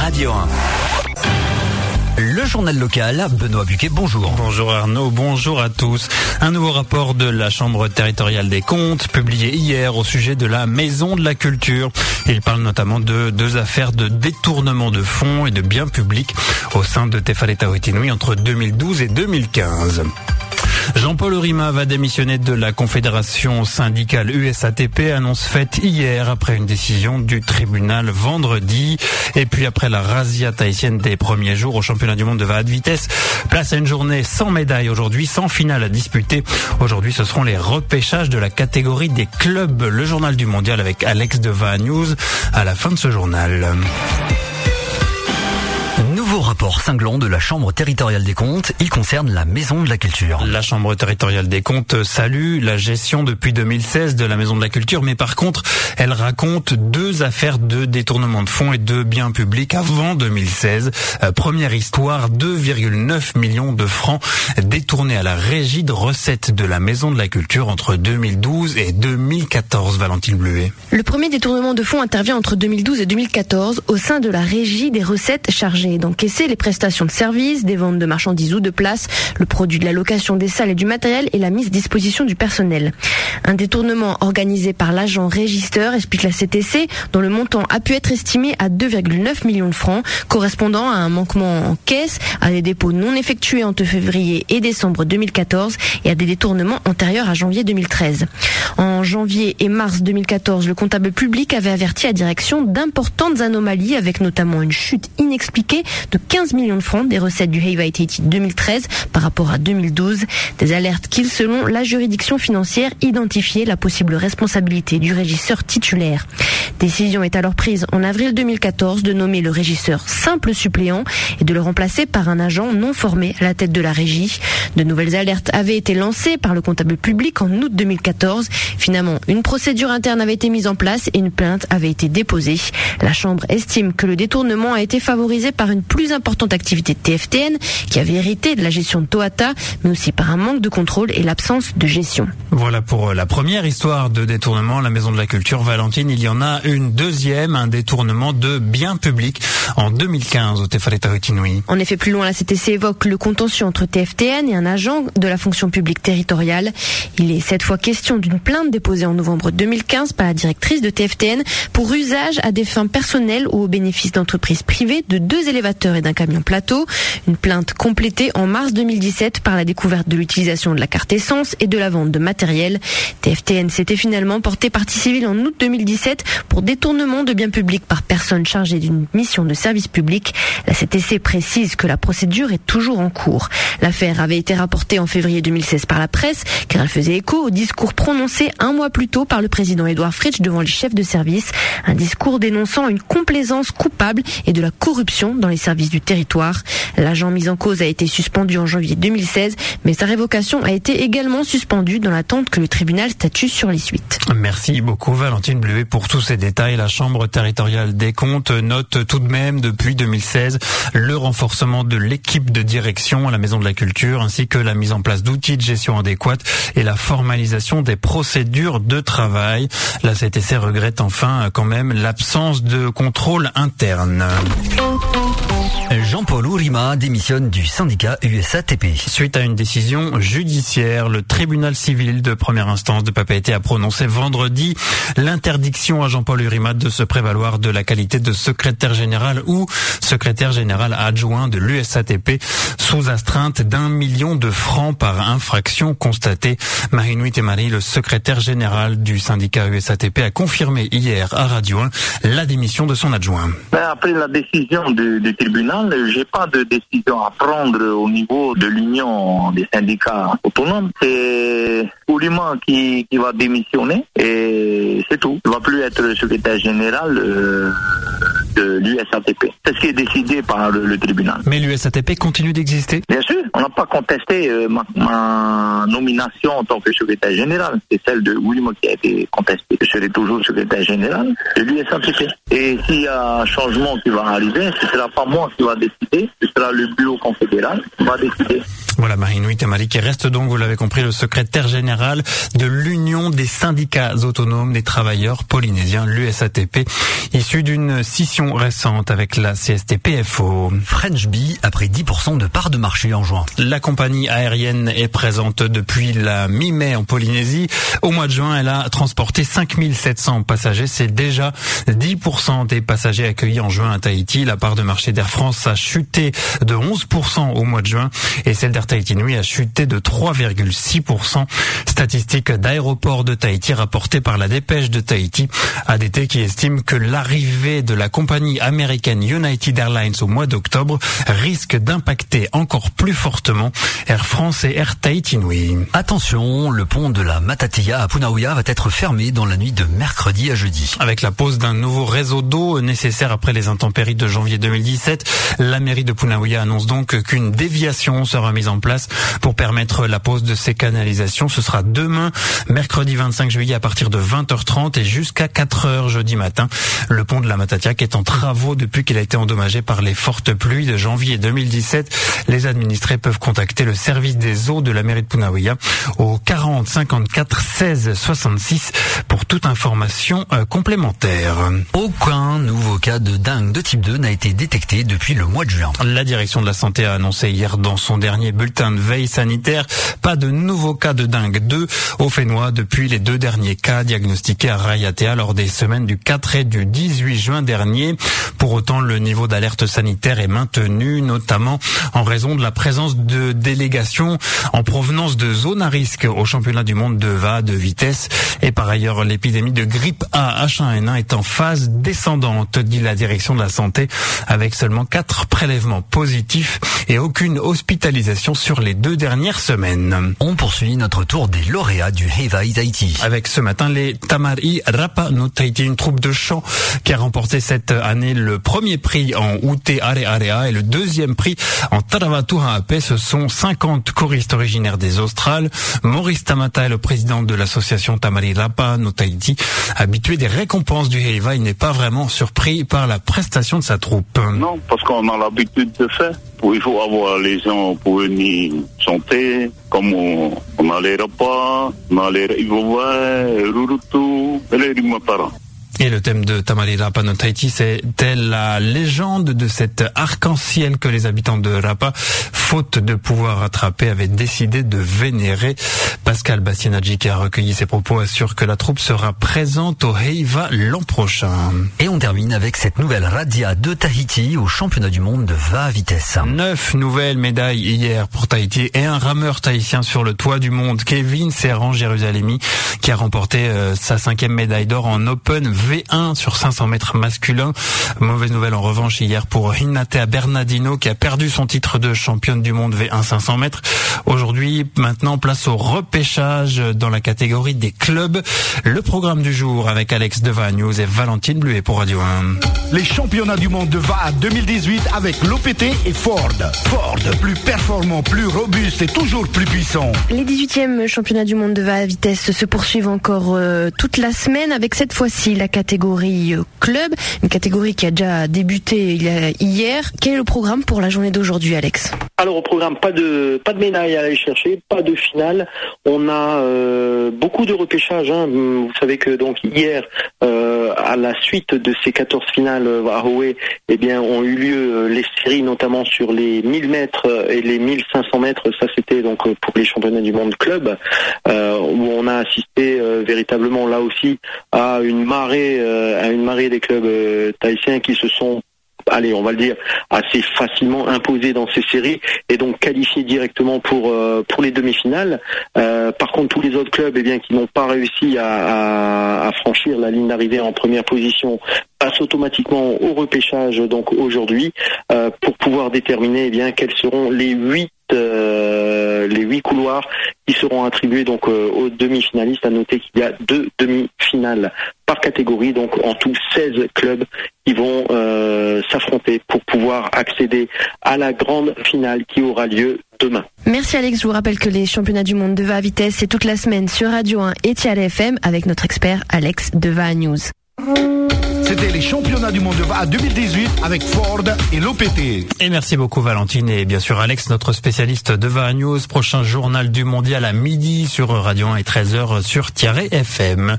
Radio 1. Le journal local, Benoît Buquet, bonjour. Bonjour Arnaud, bonjour à tous. Un nouveau rapport de la Chambre territoriale des comptes, publié hier au sujet de la Maison de la Culture. Il parle notamment de 2 affaires de détournement de fonds et de biens publics au sein de Tefaleta Wetinui entre 2012 et 2015. Jean-Paul Ourima va démissionner de la Confédération syndicale USATP, annonce faite hier après une décision du tribunal vendredi. Et puis après la razzia tahitienne des premiers jours au championnat du monde de VAD vitesse, place à une journée sans médaille aujourd'hui, sans finale à disputer. Aujourd'hui, ce seront les repêchages de la catégorie des clubs. Le journal du mondial avec Alex de VA News à la fin de ce journal. Nouveau rapport cinglant de la Chambre territoriale des comptes, il concerne la Maison de la Culture. La Chambre territoriale des comptes salue la gestion depuis 2016 de la Maison de la Culture, mais par contre, elle raconte 2 affaires de détournement de fonds et de biens publics avant 2016. Première histoire, 2,9 millions de francs détournés à la régie de recettes de la Maison de la Culture entre 2012 et 2014, Valentine Bleuet. Le premier détournement de fonds intervient entre 2012 et 2014 au sein de la régie des recettes chargées d'encaisser les prestations de services, des ventes de marchandises ou de places, le produit de la location des salles et du matériel et la mise à disposition du personnel. Un détournement organisé par l'agent régisteur, explique la CTC, dont le montant a pu être estimé à 2,9 millions de francs, correspondant à un manquement en caisse, à des dépôts non effectués entre février et décembre 2014 et à des détournements antérieurs à janvier 2013. En janvier et mars 2014, le comptable public avait averti la direction d'importantes anomalies avec notamment une chute inexpliquée de 15 millions de francs des recettes du Heiva Tahiti 2013 par rapport à 2012. Des alertes qui, selon la juridiction financière, identifiaient la possible responsabilité du régisseur titulaire. Décision est alors prise en avril 2014 de nommer le régisseur simple suppléant et de le remplacer par un agent non formé à la tête de la régie. De nouvelles alertes avaient été lancées par le comptable public en août 2014. Finalement, une procédure interne avait été mise en place et une plainte avait été déposée. La Chambre estime que le détournement a été favorisé par une plus importante activité de TFTN qui avait hérité de la gestion de Tohata, mais aussi par un manque de contrôle et l'absence de gestion. Voilà pour la première histoire de détournement, la Maison de la Culture. Valentine, il y en a une deuxième, un détournement de biens publics en 2015 au Tefaleta Wetinui. En effet, plus loin, la CTC évoque le contentieux entre TFTN et un agent de la fonction publique territoriale. Il est cette fois question d'une plainte déposée en novembre 2015 par la directrice de TFTN pour usage à des fins personnelles ou au bénéfice d'entreprises privées de 2 élévateurs et d'un camion plateau. Une plainte complétée en mars 2017 par la découverte de l'utilisation de la carte essence et de la vente de matériel. TFTN s'était finalement porté partie civile en août 2017 pour détournement de biens publics par personne chargée d'une mission de service public. La CTC précise que la procédure est toujours en cours. L'affaire avait été rapportée en février 2016 par la presse car elle faisait écho au discours prononcé un mois plus tôt par le président Édouard Fritsch devant les chefs de service. Un discours dénonçant une complaisance coupable et de la corruption dans les services du territoire. L'agent mis en cause a été suspendu en janvier 2016, mais sa révocation a été également suspendue dans l'attente que le tribunal statue sur les suites. Merci beaucoup Valentine Bleuet pour tous ces détails. La Chambre territoriale des comptes note tout de même depuis 2016 le renforcement de l'équipe de direction à la Maison de la Culture ainsi que la mise en place d'outils de gestion adéquats et la formalisation des procédures de travail. La CTC regrette enfin quand même l'absence de contrôle interne. Jean-Paul Ourima démissionne du syndicat USATP. Suite à une décision judiciaire, le tribunal civil de première instance de Papeete a prononcé vendredi l'interdiction à Jean-Paul Ourima de se prévaloir de la qualité de secrétaire général ou secrétaire général adjoint de l'USATP sous astreinte d'1 million de francs par infraction constatée. Marie-Nuit Temari, le secrétaire général du syndicat USATP, a confirmé hier à Radio 1 la démission de son adjoint. Après la décision du tribunal, j'ai pas de décision à prendre au niveau de l'union des syndicats autonomes. C'est Ourima qui va démissionner et c'est tout. Il va plus être le secrétaire général de l'USATP. C'est ce qui est décidé par le tribunal. Mais l'USATP continue d'exister ? Bien sûr, on n'a pas contesté ma nomination en tant que secrétaire général. C'est celle de Ourima qui a été contestée. Je serai toujours secrétaire général de l'USATP. Et s'il y a un changement qui va arriver, ce ne sera pas moi qui va décider, ce sera le bureau confédéral qui va décider. Voilà, Marie-Nuit Temari qui reste donc, vous l'avez compris, le secrétaire général de l'Union des syndicats autonomes des travailleurs polynésiens, l'USATP, issu d'une scission scission récente avec la CSTPFO. French Bee a pris 10% de part de marché en juin. La compagnie aérienne est présente depuis la mi-mai en Polynésie. Au mois de juin, elle a transporté 5700 passagers. C'est déjà 10% des passagers accueillis en juin à Tahiti. La part de marché d'Air France a chuté de 11% au mois de juin et celle d'Air Tahiti Nui a chuté de 3,6%. Statistique d'Aéroport de Tahiti rapportée par la Dépêche de Tahiti. ADT qui estime que l'arrivée de la compagnie américaine United Airlines au mois d'octobre risque d'impacter encore plus fortement Air France et Air Tahiti Nui. Attention, le pont de la Matatea à Punaouia va être fermé dans la nuit de mercredi à jeudi. Avec la pose d'un nouveau réseau d'eau nécessaire après les intempéries de janvier 2017, la mairie de Punaouia annonce donc qu'une déviation sera mise en place pour permettre la pose de ces canalisations. Ce sera demain, mercredi 25 juillet à partir de 20h30 et jusqu'à 4h jeudi matin. Le pont de la Matatea qui est en travaux depuis qu'il a été endommagé par les fortes pluies de janvier 2017. Les administrés peuvent contacter le service des eaux de la mairie de Punaouia au 40 54 16 66 pour toute information complémentaire. Aucun nouveau cas de dengue de type 2 n'a été détecté depuis le mois de juin. La direction de la santé a annoncé hier dans son dernier bulletin de veille sanitaire pas de nouveaux cas de dengue 2 au Fénois depuis les 2 derniers cas diagnostiqués à Raiatea lors des semaines du 4 et du 18 juin dernier. Pour autant, le niveau d'alerte sanitaire est maintenu, notamment en raison de la présence de délégations en provenance de zones à risque au championnat du monde de VA de vitesse. Et par ailleurs, l'épidémie de grippe A H1N1 est en phase descendante, dit la direction de la santé, avec seulement 4 prélèvements positifs et aucune hospitalisation sur les 2 dernières semaines. On poursuit notre tour des lauréats du Heiva Tahiti. Avec ce matin les Tamari Rapa no Tahiti, une troupe de chant qui a remporté cette année le premier prix en Ute Are Area et le deuxième prix en Taravatuha Ape. Ce sont 50 choristes originaires des Australes. Maurice Tamata est le président de l'association Tamari Rapa no Tahiti. Habitué des récompenses du Heiva, il n'est pas vraiment surpris par la prestation de sa troupe. Non, parce qu'on a l'habitude de faire. Il faut avoir les gens pour venir chanter, comme on a les repas, on a les Ivowa, Rurutu, et les Rimapara. Et le thème de Tamari Rapa no Tahiti, c'était la légende de cet arc-en-ciel que les habitants de Rapa, faute de pouvoir attraper, avaient décidé de vénérer. Pascal Bastianaggi, qui a recueilli ses propos, assure que la troupe sera présente au Heiva l'an prochain. Et on termine avec cette nouvelle radia de Tahiti au championnat du monde de VA à vitesse. 9 nouvelles médailles hier pour Tahiti et un rameur tahitien sur le toit du monde, Kevin Serran Jérusalemi, qui a remporté sa 5e médaille d'or en Open V1 sur 500 mètres masculin. Mauvaise nouvelle en revanche hier pour Hinatea Bernardino, qui a perdu son titre de championne du monde V1 500 mètres. Aujourd'hui, maintenant, place au repêchage dans la catégorie des clubs. Le programme du jour avec Alex de VA News et Valentine Bluet pour Radio 1. Les championnats du monde de VA 2018 avec l'OPT et Ford. Ford, plus performant, plus robuste et toujours plus puissant. Les 18e championnats du monde de VA à vitesse se poursuivent encore toute la semaine avec cette fois-ci la catégorie club, une catégorie qui a déjà débuté hier. Quel est le programme pour la journée d'aujourd'hui, Alex ? Alors au programme, pas de médaille à aller chercher, pas de finale. On a beaucoup de repêchage. Vous savez que donc hier, à la suite de ces 14 finales à Hoé, eh bien ont eu lieu les séries, notamment sur les 1000 mètres et les 1500 mètres. Ça c'était donc pour les championnats du monde club, où on a assisté véritablement là aussi à une marée des clubs tahitiens qui se sont, allez, on va le dire, assez facilement imposés dans ces séries et donc qualifiés directement pour les demi-finales. Par contre, tous les autres clubs, eh bien, qui n'ont pas réussi à franchir la ligne d'arrivée en première position passent automatiquement au repêchage donc aujourd'hui pour pouvoir déterminer, eh bien, quels seront les 8 couloirs qui seront attribués donc aux demi-finalistes. À noter qu'il y a 2 demi-finales par catégorie, donc en tout 16 clubs qui vont s'affronter pour pouvoir accéder à la grande finale qui aura lieu demain. Merci Alex, je vous rappelle que les championnats du monde de VA à vitesse, c'est toute la semaine sur Radio 1 et Tiare FM avec notre expert Alex de VA News. C'était les championnats du monde de VA 2018 avec Ford et l'OPT. Et merci beaucoup Valentine et bien sûr Alex, notre spécialiste de VA News. Prochain journal du mondial à midi sur Radio 1 et 13h sur Tiare FM.